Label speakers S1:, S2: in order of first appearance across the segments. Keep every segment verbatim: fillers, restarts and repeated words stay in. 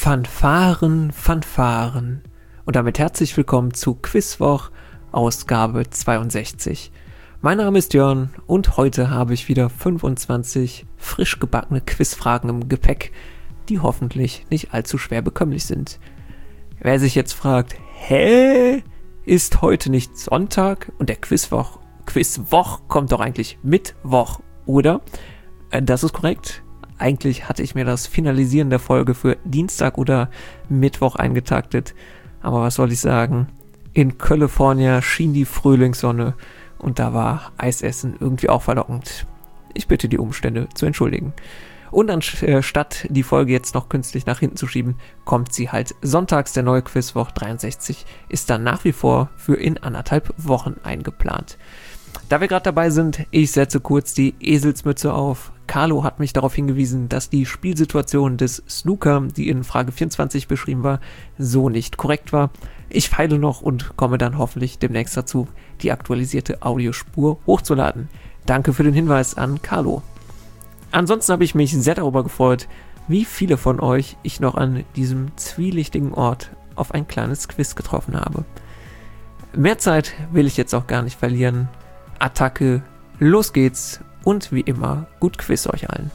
S1: Fanfaren, Fanfaren. Und damit herzlich willkommen zu Quizwoch, Ausgabe zweiundsechzig. Mein Name ist Jörn und heute habe ich wieder fünfundzwanzig frisch gebackene Quizfragen im Gepäck, die hoffentlich nicht allzu schwer bekömmlich sind. Wer sich jetzt fragt, hä, ist heute nicht Sonntag und der Quizwoch, Quizwoch kommt doch eigentlich Mittwoch, oder? Äh, das ist korrekt. Eigentlich hatte ich mir das Finalisieren der Folge für Dienstag oder Mittwoch eingetaktet. Aber was soll ich sagen? In California schien die Frühlingssonne und da war Eisessen irgendwie auch verlockend. Ich bitte die Umstände zu entschuldigen. Und anstatt die Folge jetzt noch künstlich nach hinten zu schieben, kommt sie halt sonntags. Der neue Quizwoch dreiundsechzig ist dann nach wie vor für in anderthalb Wochen eingeplant. Da wir gerade dabei sind, ich setze kurz die Eselsmütze auf. Carlo hat mich darauf hingewiesen, dass die Spielsituation des Snooker, die in Frage vierundzwanzig beschrieben war, so nicht korrekt war. Ich feile noch und komme dann hoffentlich demnächst dazu, die aktualisierte Audiospur hochzuladen. Danke für den Hinweis an Carlo. Ansonsten habe ich mich sehr darüber gefreut, wie viele von euch ich noch an diesem zwielichtigen Ort auf ein kleines Quiz getroffen habe. Mehr Zeit will ich jetzt auch gar nicht verlieren. Attacke, los geht's und wie immer, gut Quiz euch allen.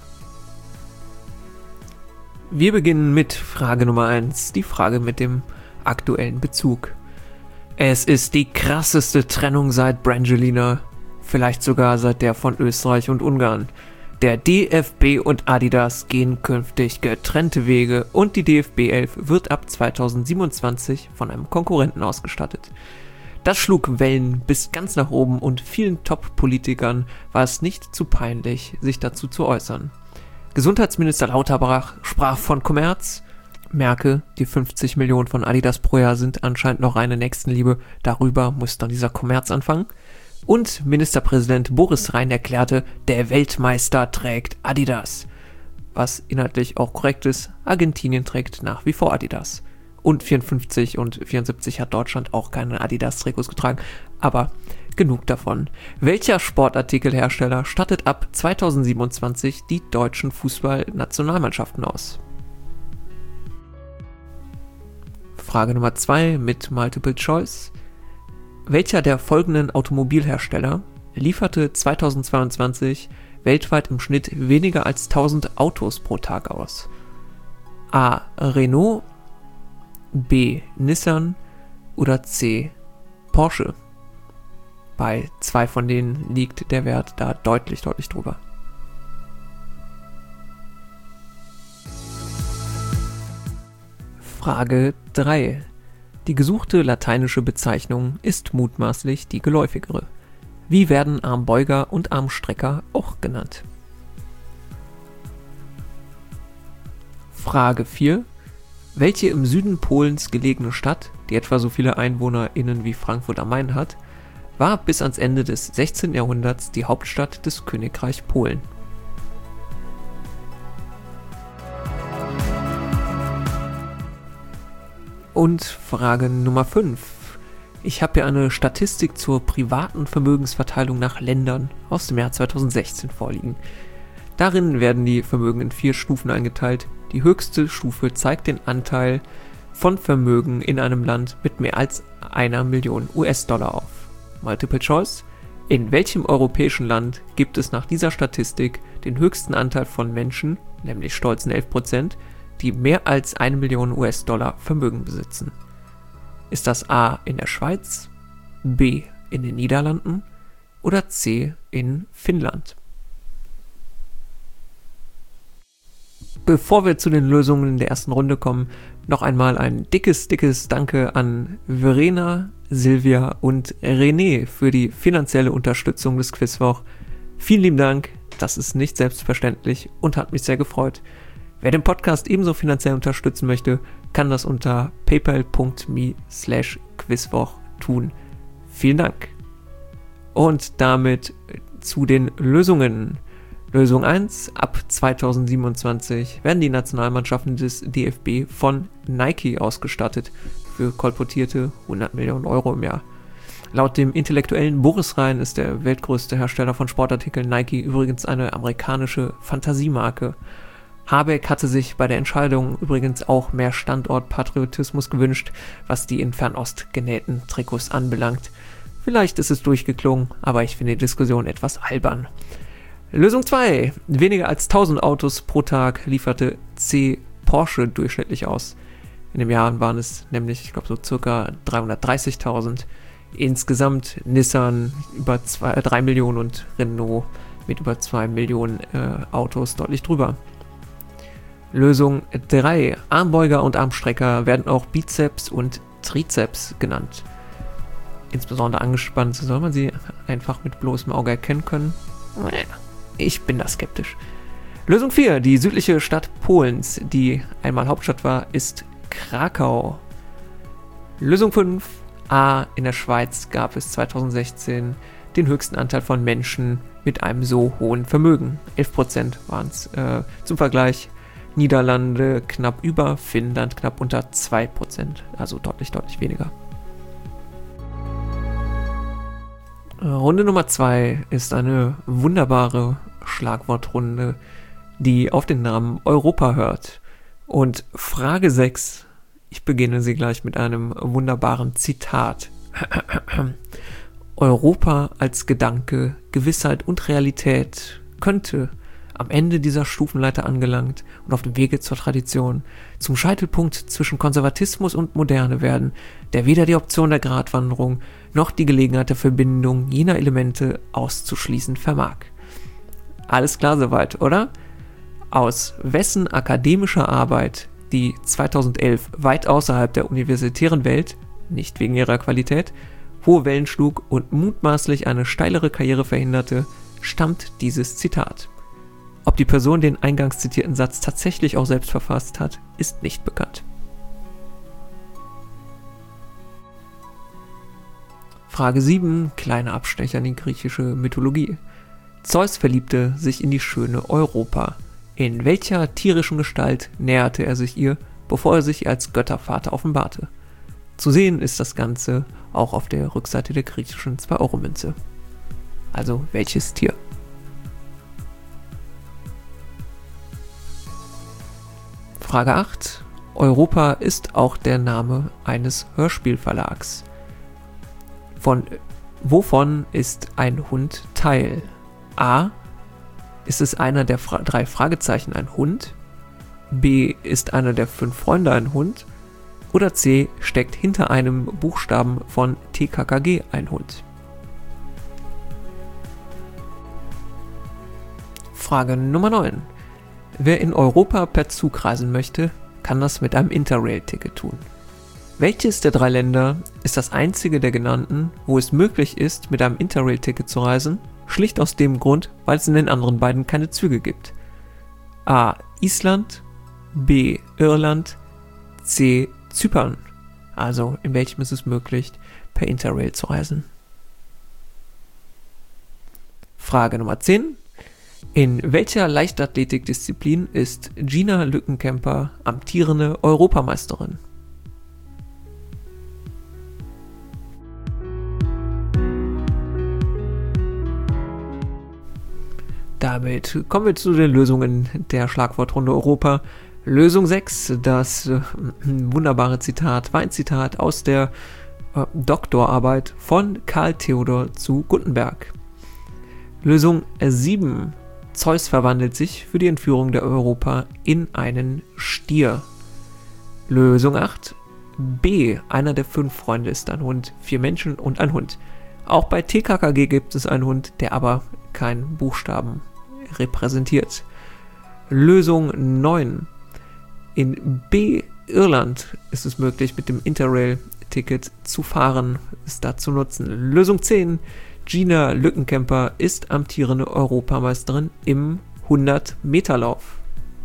S1: Wir beginnen mit Frage Nummer eins, die Frage mit dem aktuellen Bezug. Es ist die krasseste Trennung seit Brangelina, vielleicht sogar seit der von Österreich und Ungarn. Der D F B und Adidas gehen künftig getrennte Wege und die D F B elf wird ab zweitausendsiebenundzwanzig von einem Konkurrenten ausgestattet. Das schlug Wellen bis ganz nach oben und vielen Top-Politikern war es nicht zu peinlich, sich dazu zu äußern. Gesundheitsminister Lauterbach sprach von Kommerz. Merke, die fünfzig Millionen von Adidas pro Jahr sind anscheinend noch reine Nächstenliebe, darüber muss dann dieser Kommerz anfangen. Und Ministerpräsident Boris Rhein erklärte, der Weltmeister trägt Adidas. Was inhaltlich auch korrekt ist, Argentinien trägt nach wie vor Adidas. Und vierundfünfzig und vierundsiebzig hat Deutschland auch keine Adidas-Trikots getragen. Aber genug davon. Welcher Sportartikelhersteller stattet ab zweitausendsiebenundzwanzig die deutschen Fußballnationalmannschaften aus? Frage Nummer zwei mit Multiple Choice. Welcher der folgenden Automobilhersteller lieferte zweitausendzweiundzwanzig weltweit im Schnitt weniger als tausend Autos pro Tag aus? A. Renault, B. Nissan oder C. Porsche. Bei zwei von denen liegt der Wert da deutlich, deutlich drüber. Frage drei. Die gesuchte lateinische Bezeichnung ist mutmaßlich die geläufigere. Wie werden Armbeuger und Armstrecker auch genannt? Frage vier. Welche im Süden Polens gelegene Stadt, die etwa so viele EinwohnerInnen wie Frankfurt am Main hat, war bis ans Ende des sechzehnten Jahrhunderts die Hauptstadt des Königreich Polen? Und Frage Nummer fünf. Ich habe hier eine Statistik zur privaten Vermögensverteilung nach Ländern aus dem Jahr zweitausendsechzehn vorliegen. Darin werden die Vermögen in vier Stufen eingeteilt. Die höchste Stufe zeigt den Anteil von Vermögen in einem Land mit mehr als einer Million U S-Dollar auf. Multiple Choice. In welchem europäischen Land gibt es nach dieser Statistik den höchsten Anteil von Menschen, nämlich stolzen elf Prozent, die mehr als eine Million U S-Dollar Vermögen besitzen? Ist das A in der Schweiz, B in den Niederlanden oder C in Finnland? Bevor wir zu den Lösungen der ersten Runde kommen, noch einmal ein dickes, dickes Danke an Verena, Silvia und René für die finanzielle Unterstützung des Quizwoch. Vielen lieben Dank, das ist nicht selbstverständlich und hat mich sehr gefreut. Wer den Podcast ebenso finanziell unterstützen möchte, kann das unter paypal.me slash quizwoch tun. Vielen Dank. Und damit zu den Lösungen. Lösung eins. Ab zweitausendsiebenundzwanzig werden die Nationalmannschaften des D F B von Nike ausgestattet für kolportierte hundert Millionen Euro im Jahr. Laut dem Intellektuellen Boris Rhein ist der weltgrößte Hersteller von Sportartikeln Nike übrigens eine amerikanische Fantasiemarke. Habeck hatte sich bei der Entscheidung übrigens auch mehr Standortpatriotismus gewünscht, was die in Fernost genähten Trikots anbelangt. Vielleicht ist es durchgeklungen, aber ich finde die Diskussion etwas albern. Lösung zwei. Weniger als tausend Autos pro Tag lieferte C. Porsche durchschnittlich aus. In den Jahren waren es nämlich, ich glaube, so circa dreihundertdreißigtausend. Insgesamt Nissan über drei Millionen und Renault mit über zwei Millionen äh, Autos deutlich drüber. Lösung drei. Armbeuger und Armstrecker werden auch Bizeps und Trizeps genannt. Insbesondere angespannt soll man sie einfach mit bloßem Auge erkennen können. Ich bin da skeptisch. Lösung vier. Die südliche Stadt Polens, die einmal Hauptstadt war, ist Krakau. Lösung fünf. A. In der Schweiz gab es zweitausendsechzehn den höchsten Anteil von Menschen mit einem so hohen Vermögen. elf Prozent waren es. Äh, zum Vergleich Niederlande knapp über, Finnland knapp unter zwei Prozent. Also deutlich, deutlich weniger. Runde Nummer zwei ist eine wunderbare Schlagwortrunde, die auf den Namen Europa hört. Und Frage sechs, ich beginne sie gleich mit einem wunderbaren Zitat. Europa als Gedanke, Gewissheit und Realität könnte am Ende dieser Stufenleiter angelangt und auf dem Wege zur Tradition zum Scheitelpunkt zwischen Konservatismus und Moderne werden, der weder die Option der Gratwanderung noch die Gelegenheit der Verbindung jener Elemente auszuschließen vermag. Alles klar soweit, oder? Aus wessen akademischer Arbeit, die zweitausendelf weit außerhalb der universitären Welt, nicht wegen ihrer Qualität, hohe Wellen schlug und mutmaßlich eine steilere Karriere verhinderte, stammt dieses Zitat. Ob die Person den eingangs zitierten Satz tatsächlich auch selbst verfasst hat, ist nicht bekannt. Frage sieben, kleiner Abstecher in die griechische Mythologie. Zeus verliebte sich in die schöne Europa. In welcher tierischen Gestalt näherte er sich ihr, bevor er sich als Göttervater offenbarte? Zu sehen ist das Ganze auch auf der Rückseite der griechischen zwei Euro Münze. Also welches Tier? Frage acht. Europa ist auch der Name eines Hörspielverlags. Von wovon ist ein Hund Teil? A. Ist es einer der Fra- drei Fragezeichen ein Hund? B. Ist einer der fünf Freunde ein Hund? Oder C. Steckt hinter einem Buchstaben von T K K G ein Hund? Frage Nummer neun. Wer in Europa per Zug reisen möchte, kann das mit einem Interrail-Ticket tun. Welches der drei Länder ist das einzige der genannten, wo es möglich ist, mit einem Interrail-Ticket zu reisen? Schlicht aus dem Grund, weil es in den anderen beiden keine Züge gibt. A. Island, B. Irland, C. Zypern. Also in welchem ist es möglich, per Interrail zu reisen? Frage Nummer zehn. In welcher Leichtathletikdisziplin ist Gina Lückenkämper amtierende Europameisterin? Damit kommen wir zu den Lösungen der Schlagwortrunde Europa. Lösung sechs, das äh, wunderbare Zitat, war ein Zitat aus der äh, Doktorarbeit von Karl Theodor zu Guttenberg. Lösung sieben, Zeus verwandelt sich für die Entführung der Europa in einen Stier. Lösung acht, B, einer der fünf Freunde ist ein Hund, vier Menschen und ein Hund. Auch bei T K K G gibt es einen Hund, der aber keinen Buchstaben repräsentiert. Lösung neun. In B, Irland, ist es möglich, mit dem Interrail-Ticket zu fahren, es da zu nutzen. Lösung zehn. Gina Lückenkämper ist amtierende Europameisterin im hundert-Meter-Lauf.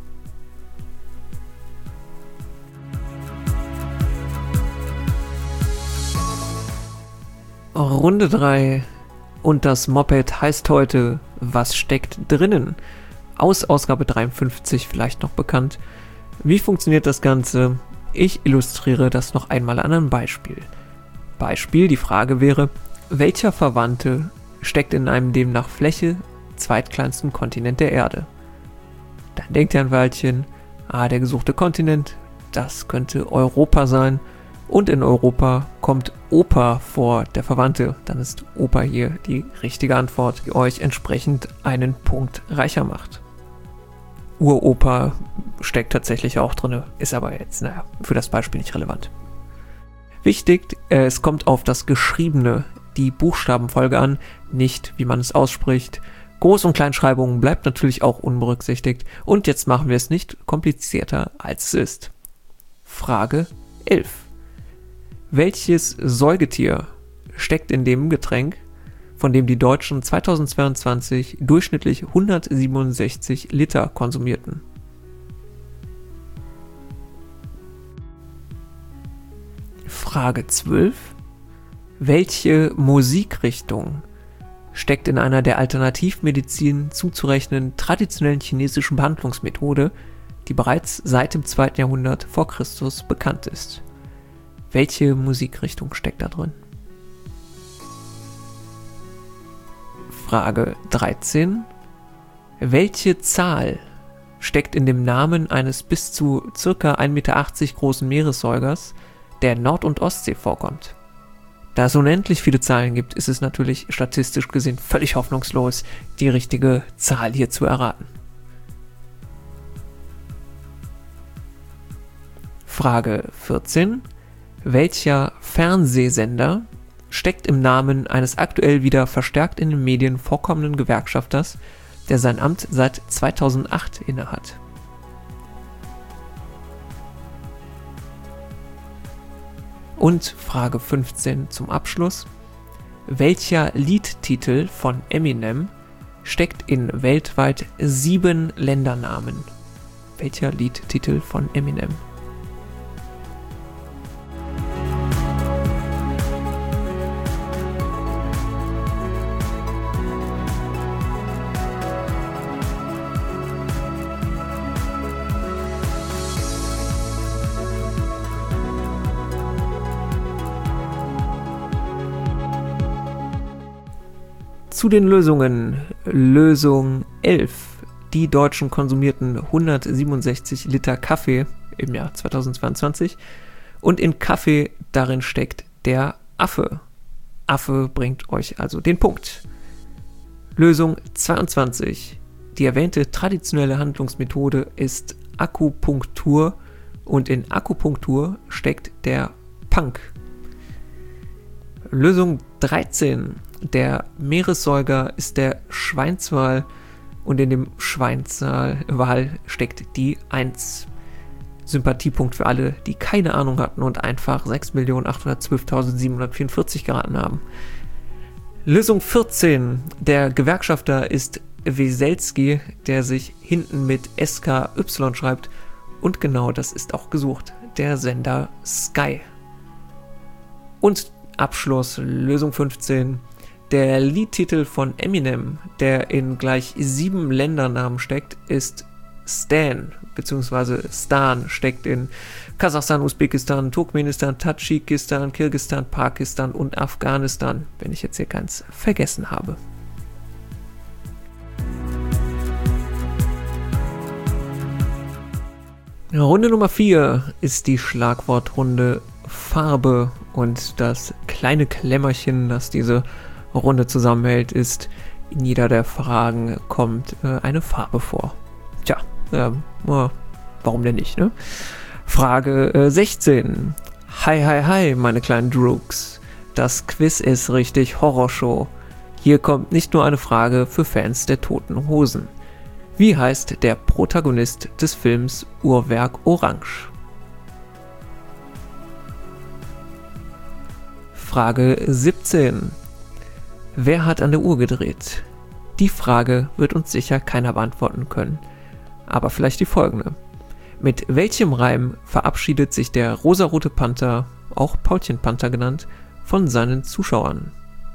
S1: Runde drei. Und das Moped heißt heute Was steckt drinnen? Aus Ausgabe dreiundfünfzig vielleicht noch bekannt. Wie funktioniert das Ganze? Ich illustriere das noch einmal an einem Beispiel. Beispiel, die Frage wäre, welcher Verwandte steckt in einem dem nach Fläche zweitkleinsten Kontinent der Erde? Dann denkt ihr ein Weilchen, ah, der gesuchte Kontinent, das könnte Europa sein. Und in Europa kommt Opa vor, der Verwandte. Dann ist Opa hier die richtige Antwort, die euch entsprechend einen Punkt reicher macht. Uropa steckt tatsächlich auch drin, ist aber jetzt, naja, für das Beispiel nicht relevant. Wichtig, äh, es kommt auf das Geschriebene, die Buchstabenfolge an, nicht wie man es ausspricht. Groß- und Kleinschreibung bleibt natürlich auch unberücksichtigt. Und jetzt machen wir es nicht komplizierter, als es ist. Frage elf. Welches Säugetier steckt in dem Getränk, von dem die Deutschen zweitausendzweiundzwanzig durchschnittlich hundertsiebenundsechzig Liter konsumierten? Frage zwölf. Welche Musikrichtung steckt in einer der Alternativmedizin zuzurechnen traditionellen chinesischen Behandlungsmethode, die bereits seit dem zweiten Jahrhundert vor Christus bekannt ist? Welche Musikrichtung steckt da drin? Frage dreizehn. Welche Zahl steckt in dem Namen eines bis zu ca. ein Meter achtzig großen Meeressäugers, der in Nord- und Ostsee vorkommt? Da es unendlich viele Zahlen gibt, ist es natürlich statistisch gesehen völlig hoffnungslos, die richtige Zahl hier zu erraten. Frage vierzehn. Welcher Fernsehsender steckt im Namen eines aktuell wieder verstärkt in den Medien vorkommenden Gewerkschafters, der sein Amt seit zweitausendacht innehat? Und Frage fünfzehn zum Abschluss. Welcher Liedtitel von Eminem steckt in weltweit sieben Ländernamen? Welcher Liedtitel von Eminem? Zu den Lösungen. Lösung elf. Die Deutschen konsumierten hundertsiebenundsechzig Liter Kaffee im Jahr zweitausendzweiundzwanzig. Und in Kaffee darin steckt der Affe. Affe bringt euch also den Punkt. Lösung zweiundzwanzig. Die erwähnte traditionelle Handlungsmethode ist Akupunktur und in Akupunktur steckt der Punk. Lösung dreizehn. Der Meeressäuger ist der Schweinswal und in dem Schweinswal steckt die eins. Sympathiepunkt für alle, die keine Ahnung hatten und einfach sechs Millionen achthundertzwölftausendsiebenhundertvierundvierzig geraten haben. Lösung vierzehn. Der Gewerkschafter ist Weselski, der sich hinten mit S K Y schreibt. Und genau das ist auch gesucht. Der Sender Sky. Und Abschluss, Lösung fünfzehn. Der Liedtitel von Eminem, der in gleich sieben Ländernamen steckt, ist Stan, beziehungsweise Stan steckt in Kasachstan, Usbekistan, Turkmenistan, Tadschikistan, Kirgisistan, Pakistan und Afghanistan, wenn ich jetzt hier keins vergessen habe. Runde Nummer vier ist die Schlagwortrunde Farbe und das kleine Klemmerchen, das diese Runde zusammenhält, ist, in jeder der Fragen kommt äh, eine Farbe vor. Tja, ähm, äh, warum denn nicht, ne? Frage äh, sechzehn. Hi, hi, hi, meine kleinen Droogs. Das Quiz ist richtig Horrorshow. Hier kommt nicht nur eine Frage für Fans der Toten Hosen. Wie heißt der Protagonist des Films Uhrwerk Orange? Frage siebzehn. Wer hat an der Uhr gedreht? Die Frage wird uns sicher keiner beantworten können. Aber vielleicht die folgende. Mit welchem Reim verabschiedet sich der rosarote Panther, auch Paulchen-Panther genannt, von seinen Zuschauern?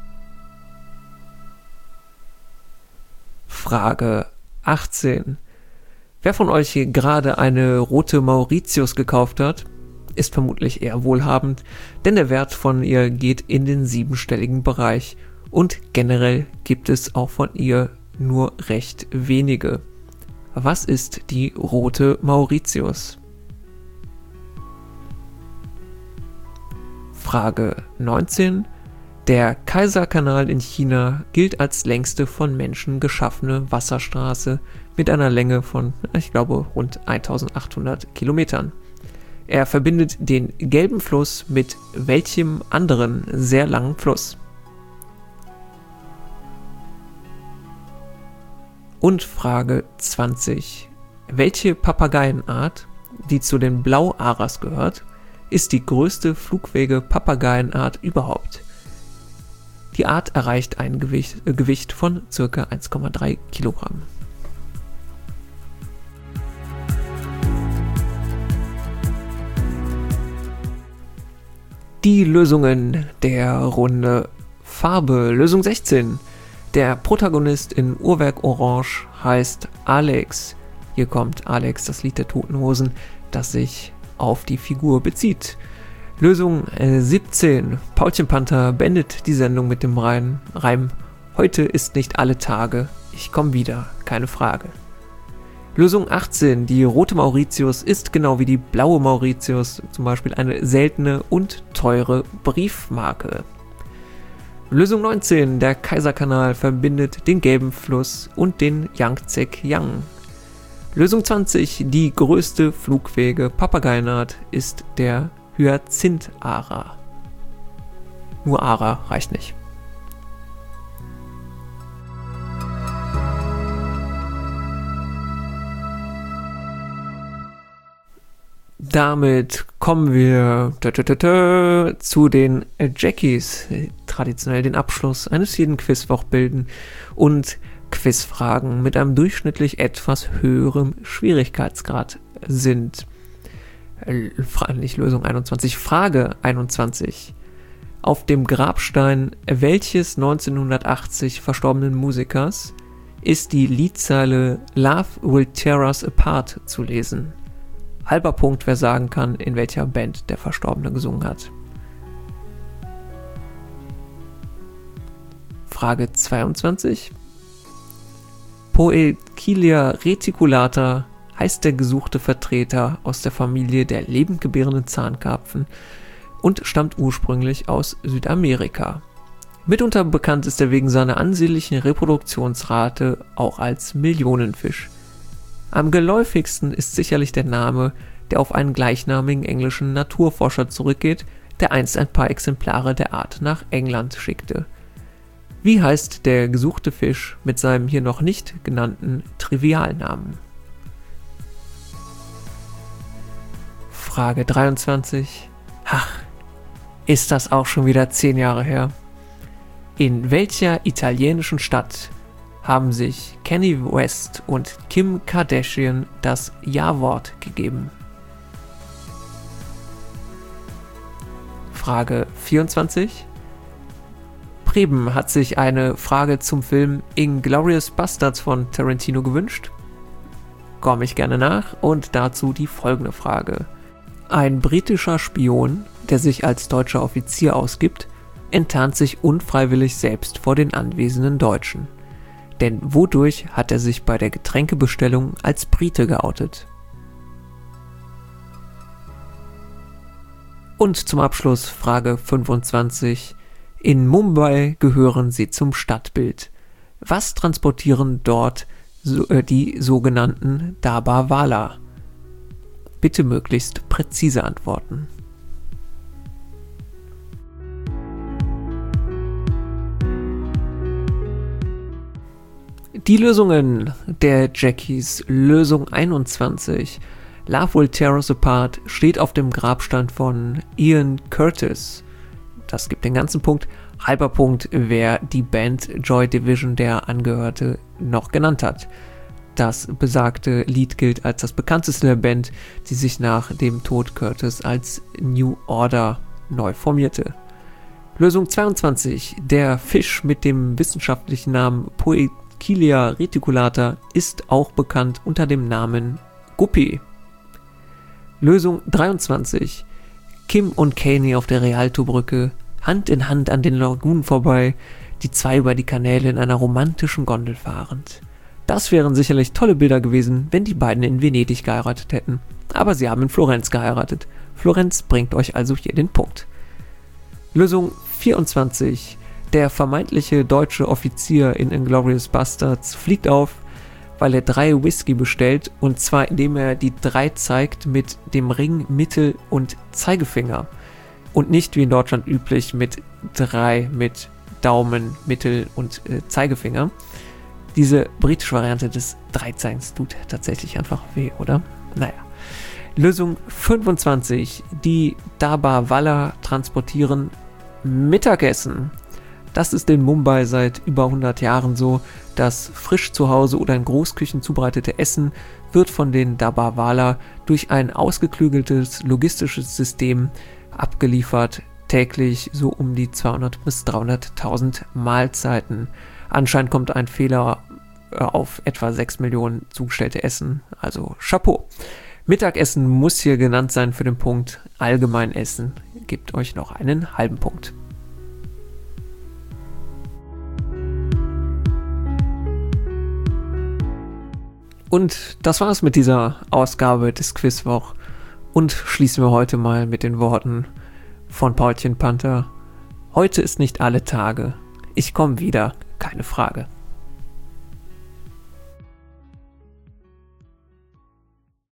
S1: Frage achtzehn. Wer von euch hier gerade eine rote Mauritius gekauft hat, ist vermutlich eher wohlhabend, denn der Wert von ihr geht in den siebenstelligen Bereich und generell gibt es auch von ihr nur recht wenige. Was ist die rote Mauritius? Frage neunzehn. Der Kaiserkanal in China gilt als längste von Menschen geschaffene Wasserstraße mit einer Länge von, ich glaube, rund eintausendachthundert Kilometern. Er verbindet den Gelben Fluss mit welchem anderen sehr langen Fluss? Und Frage zwanzig. Welche Papageienart, die zu den Blauaras gehört, ist die größte Flugwege-Papageienart überhaupt? Die Art erreicht ein Gewicht, äh, Gewicht von ca. eins Komma drei Kilogramm. Die Lösungen der Runde. Farbe. Lösung sechzehn. Der Protagonist in Uhrwerk Orange heißt Alex. Hier kommt Alex, das Lied der Toten Hosen, das sich auf die Figur bezieht. Lösung äh, siebzehn. Paulchen Panther beendet die Sendung mit dem Reim, Reim Heute ist nicht alle Tage, ich komm wieder, keine Frage. Lösung achtzehn. Die rote Mauritius ist genau wie die blaue Mauritius zum Beispiel eine seltene und teure Briefmarke. Lösung neunzehn. Der Kaiserkanal verbindet den Gelben Fluss und den Yangtze-Kiang. Lösung zwanzig. Die größte Flugwege-Papageienart ist der Hyazintha-Ara. Nur Ara reicht nicht. Damit kommen wir tö, tö, tö, tö, zu den Jackies, traditionell den Abschluss eines jeden Quizwoch bilden und Quizfragen mit einem durchschnittlich etwas höherem Schwierigkeitsgrad sind. Nicht Lösung einundzwanzig, Frage einundzwanzig. Auf dem Grabstein welches neunzehnhundertachtzig verstorbenen Musikers ist die Liedzeile Love Will Tear Us Apart zu lesen? Halber Punkt, wer sagen kann, in welcher Band der Verstorbene gesungen hat. Frage zweiundzwanzig. Poecilia reticulata heißt der gesuchte Vertreter aus der Familie der lebend gebärenden Zahnkarpfen und stammt ursprünglich aus Südamerika. Mitunter bekannt ist er wegen seiner ansehnlichen Reproduktionsrate auch als Millionenfisch. Am geläufigsten ist sicherlich der Name, der auf einen gleichnamigen englischen Naturforscher zurückgeht, der einst ein paar Exemplare der Art nach England schickte. Wie heißt der gesuchte Fisch mit seinem hier noch nicht genannten Trivialnamen? Frage dreiundzwanzig. Ach, ist das auch schon wieder zehn Jahre her? In welcher italienischen Stadt haben sich Kanye West und Kim Kardashian das Ja-Wort gegeben? Frage vierundzwanzig. Preben hat sich eine Frage zum Film Inglourious Basterds von Tarantino gewünscht. Komme ich gerne nach und dazu die folgende Frage. Ein britischer Spion, der sich als deutscher Offizier ausgibt, enttarnt sich unfreiwillig selbst vor den anwesenden Deutschen. Denn wodurch hat er sich bei der Getränkebestellung als Brite geoutet? Und zum Abschluss Frage fünfundzwanzig. In Mumbai gehören sie zum Stadtbild. Was transportieren dort so, äh, die sogenannten Dabawala? Bitte möglichst präzise antworten. Die Lösungen der Jackies. Lösung einundzwanzig. Love Will Tear Us Apart steht auf dem Grabstein von Ian Curtis. Das gibt den ganzen Punkt. Halber Punkt, wer die Band Joy Division, der angehörte, noch genannt hat. Das besagte Lied gilt als das bekannteste der Band, die sich nach dem Tod Curtis als New Order neu formierte. Lösung zweiundzwanzig. Der Fisch mit dem wissenschaftlichen Namen Poecilia reticulata ist auch bekannt unter dem Namen Guppy. Lösung dreiundzwanzig. Kim und Kanye auf der Rialto-Brücke, Hand in Hand an den Lagunen vorbei, die zwei über die Kanäle in einer romantischen Gondel fahrend. Das wären sicherlich tolle Bilder gewesen, wenn die beiden in Venedig geheiratet hätten. Aber sie haben in Florenz geheiratet. Florenz bringt euch also hier den Punkt. Lösung vierundzwanzig. Der vermeintliche deutsche Offizier in Inglourious Basterds fliegt auf, weil er drei Whisky bestellt, und zwar indem er die drei zeigt mit dem Ring, Mittel- und Zeigefinger. Und nicht wie in Deutschland üblich mit drei mit Daumen, Mittel- und äh, Zeigefinger. Diese britische Variante des Dreizeigens tut tatsächlich einfach weh, oder? Naja. Lösung fünfundzwanzig. Die Dabawala transportieren Mittagessen. Das ist in Mumbai seit über hundert Jahren so. Das frisch zu Hause oder in Großküchen zubereitete Essen wird von den Dabawala durch ein ausgeklügeltes logistisches System abgeliefert. Täglich so um die zweihundert bis dreihunderttausend Mahlzeiten. Anscheinend kommt ein Fehler auf etwa sechs Millionen zugestellte Essen. Also Chapeau. Mittagessen muss hier genannt sein für den Punkt. Allgemein Essen gibt euch noch einen halben Punkt. Und das war's mit dieser Ausgabe des Quizwoch. Und schließen wir heute mal mit den Worten von Paulchen Panther. Heute ist nicht alle Tage. Ich komme wieder, keine Frage.